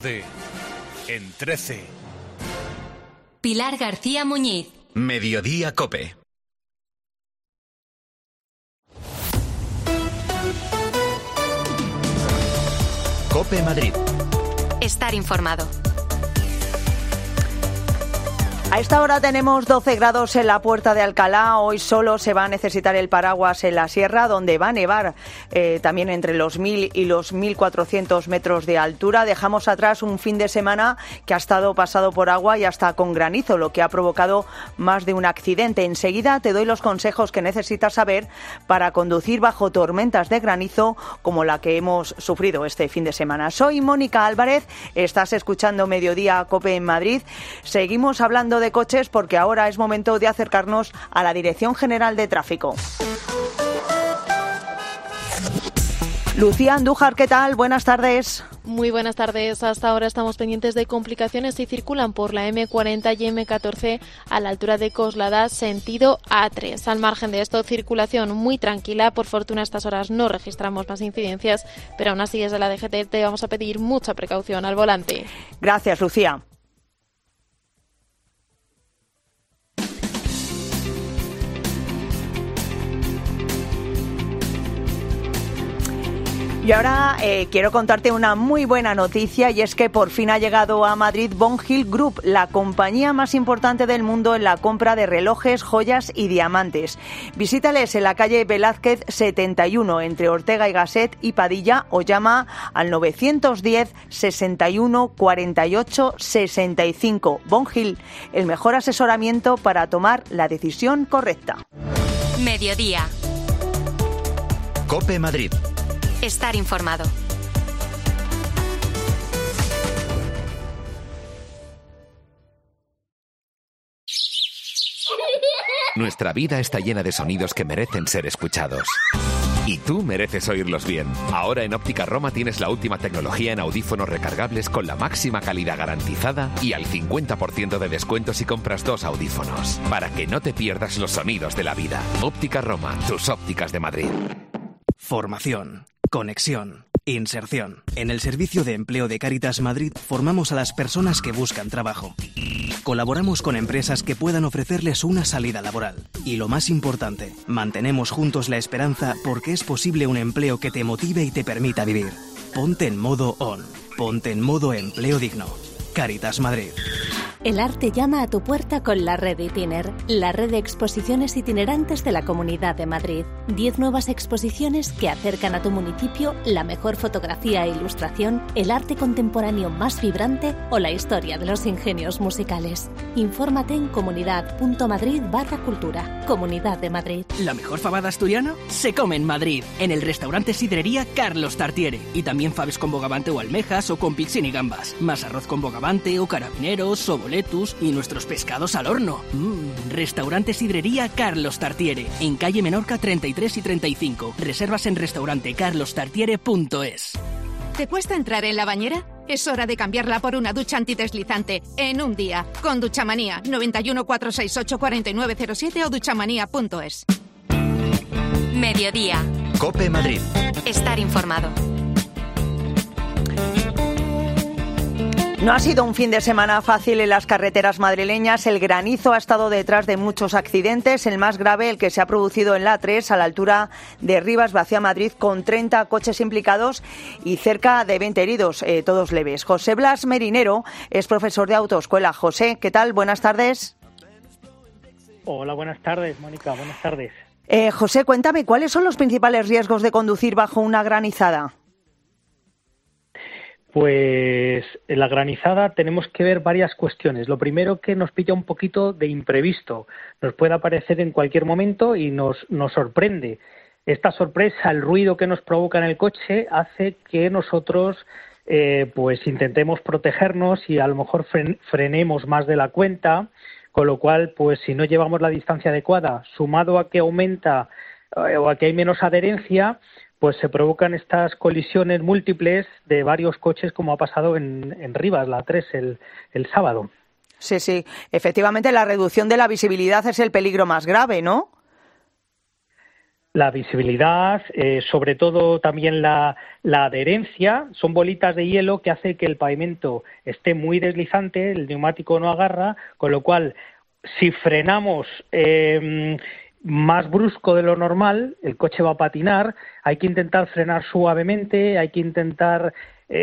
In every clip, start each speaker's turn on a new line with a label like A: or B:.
A: En 13.
B: Pilar García Muñiz.
C: Mediodía COPE. COPE Madrid.
B: Estar informado.
D: A esta hora tenemos 12 grados en la Puerta de Alcalá. Hoy solo se va a necesitar el paraguas en la sierra, donde va a nevar también entre los 1.000 y los 1.400 metros de altura. Dejamos atrás un fin de semana que ha estado pasado por agua y hasta con granizo, lo que ha provocado más de un accidente. Enseguida te doy los consejos que necesitas saber para conducir bajo tormentas de granizo como la que hemos sufrido este fin de semana. Soy Mónica Álvarez, estás escuchando Mediodía COPE en Madrid. Seguimos hablando de coches porque ahora es momento de acercarnos a la Dirección General de Tráfico. Lucía Andújar, ¿qué tal? Buenas tardes.
E: Muy buenas tardes. Hasta ahora estamos pendientes de complicaciones y circulan por la M40 y M14 a la altura de Coslada, sentido A3. Al margen de esto, circulación muy tranquila. Por fortuna, a estas horas no registramos más incidencias, pero aún así desde la DGT te vamos a pedir mucha precaución al volante.
D: Gracias, Lucía. Y ahora quiero contarte una muy buena noticia, y es que por fin ha llegado a Madrid Bond Hill Group, la compañía más importante del mundo en la compra de relojes, joyas y diamantes. Visítales en la calle Velázquez 71, entre Ortega y Gasset y Padilla, o llama al 910 61 48 65. Bond Hill, el mejor asesoramiento para tomar la decisión correcta.
B: Mediodía.
C: COPE Madrid.
B: Estar informado.
F: Nuestra vida está llena de sonidos que merecen ser escuchados. Y tú mereces oírlos bien. Ahora en Óptica Roma tienes la última tecnología en audífonos recargables con la máxima calidad garantizada y al 50% de descuento si compras 2 audífonos. Para que no te pierdas los sonidos de la vida. Óptica Roma, tus ópticas de Madrid.
G: Formación, conexión, inserción. En el Servicio de Empleo de Cáritas Madrid formamos a las personas que buscan trabajo. Colaboramos con empresas que puedan ofrecerles una salida laboral. Y lo más importante, mantenemos juntos la esperanza porque es posible un empleo que te motive y te permita vivir. Ponte en modo ON. Ponte en modo empleo digno. Cáritas Madrid.
H: El arte llama a tu puerta con la Red Itiner, la red de exposiciones itinerantes de la Comunidad de Madrid. 10 nuevas exposiciones que acercan a tu municipio la mejor fotografía e ilustración, el arte contemporáneo más vibrante o la historia de los ingenios musicales. Infórmate en comunidad.madrid/cultura. Comunidad de Madrid.
I: ¿La mejor fabada asturiana? Se come en Madrid, en el restaurante Sidrería Carlos Tartiere. Y también faves con bogavante o almejas o con pixín y gambas. Más arroz con bogavante o carabineros o boletus y nuestros pescados al horno. Restaurante Sidrería Carlos Tartiere, en calle Menorca 33 y 35. Reservas en restaurantecarlostartiere.es.
J: ¿Te cuesta entrar en la bañera? Es hora de cambiarla por una ducha antideslizante en un día. Con Duchamanía, 91 468 4907 o duchamanía.es.
B: Mediodía.
C: COPE Madrid.
B: Estar informado.
D: No ha sido un fin de semana fácil en las carreteras madrileñas. El granizo ha estado detrás de muchos accidentes. El más grave, el que se ha producido en la A3, a la altura de Rivas, hacia Madrid, con 30 coches implicados y cerca de 20 heridos, todos leves. José Blas Merinero es profesor de autoescuela. José, ¿qué tal? Buenas tardes.
K: Hola, buenas tardes, Mónica. Buenas tardes.
D: José, cuéntame, ¿cuáles son los principales riesgos de conducir bajo una granizada?
K: Pues en la granizada tenemos que ver varias cuestiones. Lo primero, que nos pilla un poquito de imprevisto. Nos puede aparecer en cualquier momento y nos sorprende. Esta sorpresa, el ruido que nos provoca en el coche, hace que nosotros pues intentemos protegernos y a lo mejor frenemos más de la cuenta, con lo cual, pues si no llevamos la distancia adecuada, sumado a que aumenta o a que hay menos adherencia, pues se provocan estas colisiones múltiples de varios coches, como ha pasado en Rivas, la A3, el sábado.
D: Sí, sí. Efectivamente, la reducción de la visibilidad es el peligro más grave, ¿no?
K: la visibilidad, sobre todo también la adherencia. Son bolitas de hielo que hace que el pavimento esté muy deslizante, el neumático no agarra, con lo cual si frenamos más brusco de lo normal, el coche va a patinar. Hay que intentar frenar suavemente, hay que intentar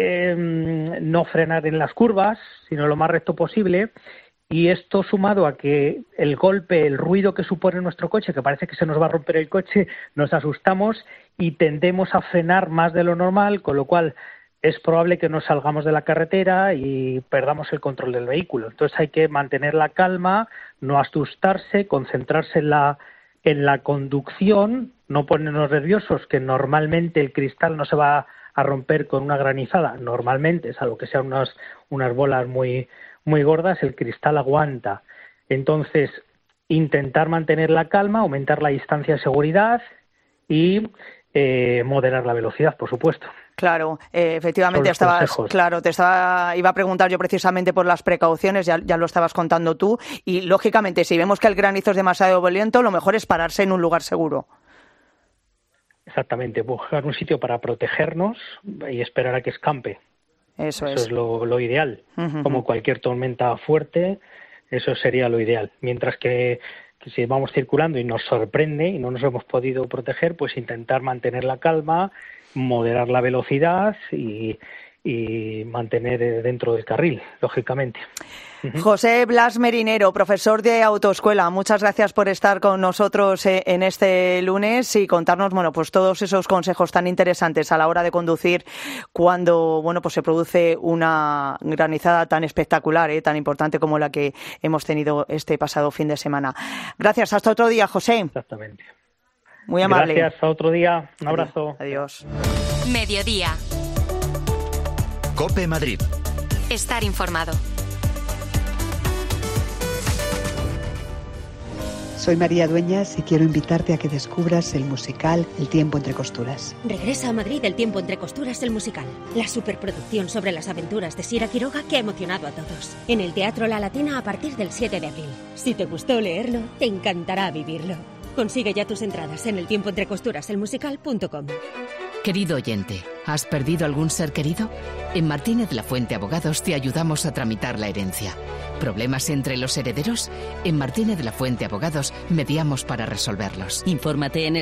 K: no frenar en las curvas, sino lo más recto posible. Y esto sumado a que el golpe, el ruido que supone nuestro coche, que parece que se nos va a romper el coche, nos asustamos y tendemos a frenar más de lo normal, con lo cual es probable que nos salgamos de la carretera y perdamos el control del vehículo. Entonces hay que mantener la calma, no asustarse, concentrarse en la conducción, no ponernos nerviosos, que normalmente el cristal no se va a romper con una granizada, normalmente, salvo que sean unas bolas muy gordas, el cristal aguanta. Entonces, intentar mantener la calma, aumentar la distancia de seguridad y moderar la velocidad, por supuesto.
D: Claro, efectivamente iba a preguntar yo precisamente por las precauciones, ya lo estabas contando tú, y lógicamente si vemos que el granizo es demasiado violento, lo mejor es pararse en un lugar seguro.
K: Exactamente, buscar un sitio para protegernos y esperar a que escampe. Eso es lo ideal. Uh-huh. Como cualquier tormenta fuerte, eso sería lo ideal. Mientras que si vamos circulando y nos sorprende y no nos hemos podido proteger, pues intentar mantener la calma, moderar la velocidad y mantener dentro del carril, lógicamente. Uh-huh.
D: José Blas Merinero, profesor de autoescuela, muchas gracias por estar con nosotros en este lunes y contarnos, pues todos esos consejos tan interesantes a la hora de conducir cuando, pues se produce una granizada tan espectacular, tan importante como la que hemos tenido este pasado fin de semana. Gracias, hasta otro día, José.
K: Exactamente.
D: Muy amable.
K: Gracias, hasta otro día. Un abrazo.
D: Adiós.
B: Mediodía.
C: COPE Madrid.
B: Estar informado.
A: Soy María Dueñas y quiero invitarte a que descubras el musical El tiempo entre costuras.
L: Regresa a Madrid El tiempo entre costuras, el musical. La superproducción sobre las aventuras de Sira Quiroga que ha emocionado a todos. En el Teatro La Latina a partir del 7 de abril. Si te gustó leerlo, te encantará vivirlo. Consigue ya tus entradas en eltiempoentrecosturaselmusical.com.
M: Querido oyente, ¿has perdido algún ser querido? En Martínez Lafuente Abogados te ayudamos a tramitar la herencia. ¿Problemas entre los herederos? En Martínez Lafuente Abogados mediamos para resolverlos.
N: Infórmate en el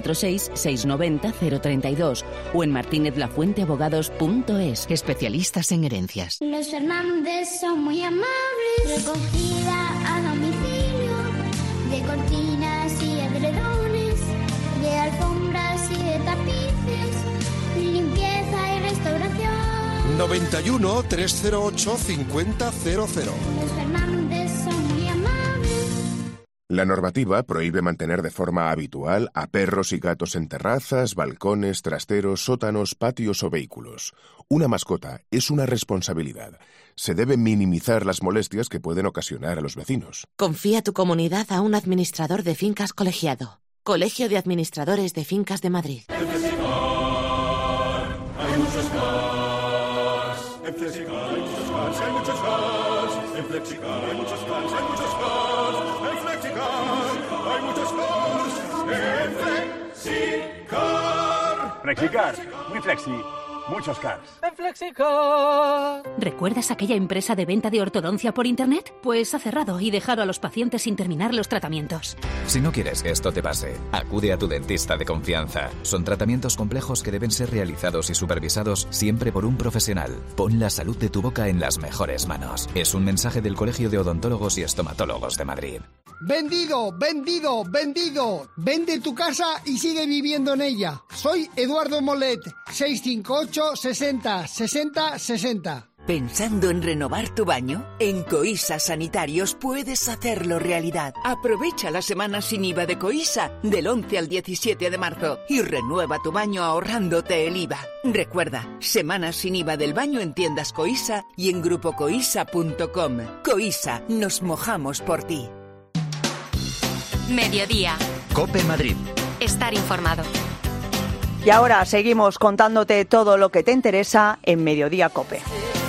N: 646-690-032 o en martinezlafuenteabogados.es.
M: Especialistas en herencias.
O: Los Fernández son muy amables. Recogida a domicilio de cortinas y edredones, de alfombras y de tapices, limpieza y restauración.
P: 91 308 5000.
O: Los Fernández son muy amables.
Q: La normativa prohíbe mantener de forma habitual a perros y gatos en terrazas, balcones, trasteros, sótanos, patios o vehículos. Una mascota es una responsabilidad. Se deben minimizar las molestias que pueden ocasionar a los vecinos.
R: Confía tu comunidad a un administrador de fincas colegiado. Colegio de Administradores de Fincas de Madrid.
S: En Flexicar hay muchos cars. En Flexicar hay muchos cars, hay muchos cars. En Flexicar hay muchos cars, hay muchos cars. En Flexicar hay muchos cars. En Flexicar.
T: Flexicar, muy flexi. Muchos cars.
U: En Flexicar.
L: ¿Recuerdas aquella empresa de venta de ortodoncia por internet? Pues ha cerrado y dejado a los pacientes sin terminar los tratamientos.
V: Si no quieres que esto te pase, acude a tu dentista de confianza. Son tratamientos complejos que deben ser realizados y supervisados siempre por un profesional. Pon la salud de tu boca en las mejores manos. Es un mensaje del Colegio de Odontólogos y Estomatólogos de Madrid.
W: Vendido, vendido, vendido. Vende tu casa y sigue viviendo en ella. Soy Eduardo Molet, 658 60 60 60.
X: ¿Pensando en renovar tu baño? En Coisa Sanitarios puedes hacerlo realidad. Aprovecha la semana sin IVA de Coisa del 11 al 17 de marzo y renueva tu baño ahorrándote el IVA. Recuerda, semana sin IVA del baño en tiendas Coisa y en grupocoisa.com. Coisa, nos mojamos por ti.
B: Mediodía.
C: COPE Madrid.
B: Estar informado.
D: Y ahora seguimos contándote todo lo que te interesa en Mediodía COPE.